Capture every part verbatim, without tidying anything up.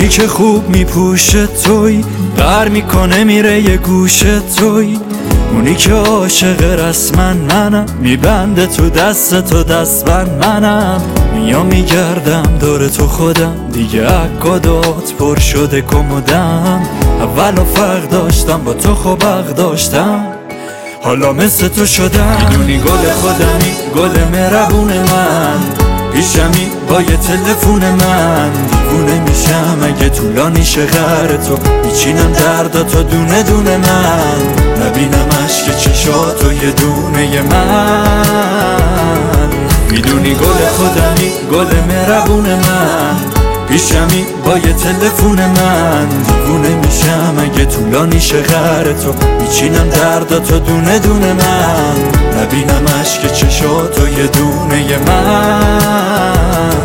اونی که خوب میپوشه توی، غر میکنه میره یه گوشه توی، اونی که عاشق رسمن منم، میبنده تو دست تو دستبند منم. میام میگردم دور تو خودم، دیگه عکادات پر شده کمودم. اولو فرق داشتم با تو خوب حق داشتم، حالا مثل تو شدم. میدونی گل خودمی، گل مهربون من، پیشمی با یه تلفون من. دیوونه میشم اگه طولانی شه غر تو، میچینم درداتو دونه دونه من. نبینم عشق چشاتو یه دونه من. میدونی گل خودمی، گل مهربون من، پیشمی با یه تلفون من. دیوونه میشم اگه طولانی شه غر تو، میچینم درداتو دونه دونه من. نبینم عشق چشاتو یه دونه من.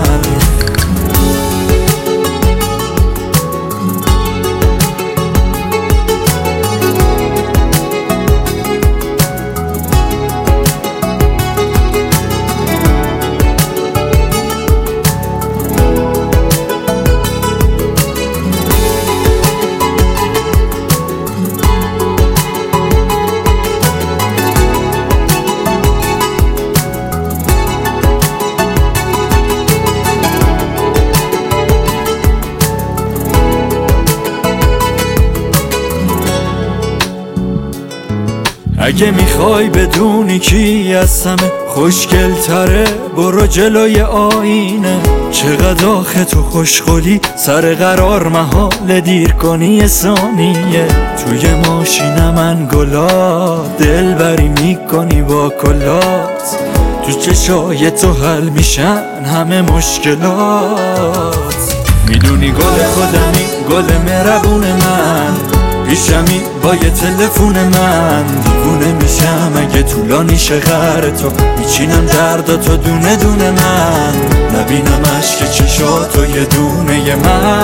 اگه میخوای بدونی کی از همه خوشگل تره، برو جلوی آینه. چقدر آخه تو خوشخولی، سر قرار محال دیر کنی یه ثانیه. توی ماشین من گلا، دلبری میکنی با کلات. تو چشای تو حل میشن همه مشکلات. میدونی گل خودمی، گل مهربون من، پیشمی با یه تلفون من. دیوونه میشم اگه طولانی شه غر تو، میچینم درداتو دونه دونه من. نبینم عشق چشاتو یه دونه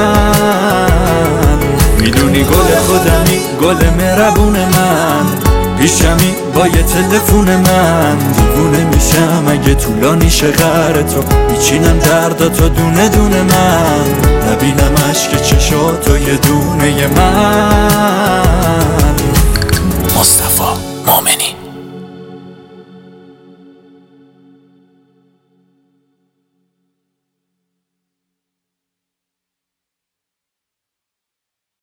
من. میدونی گل خودمی، گل مهربون من، پیشمی با یه تلفون من. دیوونه میشم اگه طولانی شه غر تو، میچینم درداتو دونه دونه من. نبینم عشق چشاتو یه دونه من. مصطفی مومنی.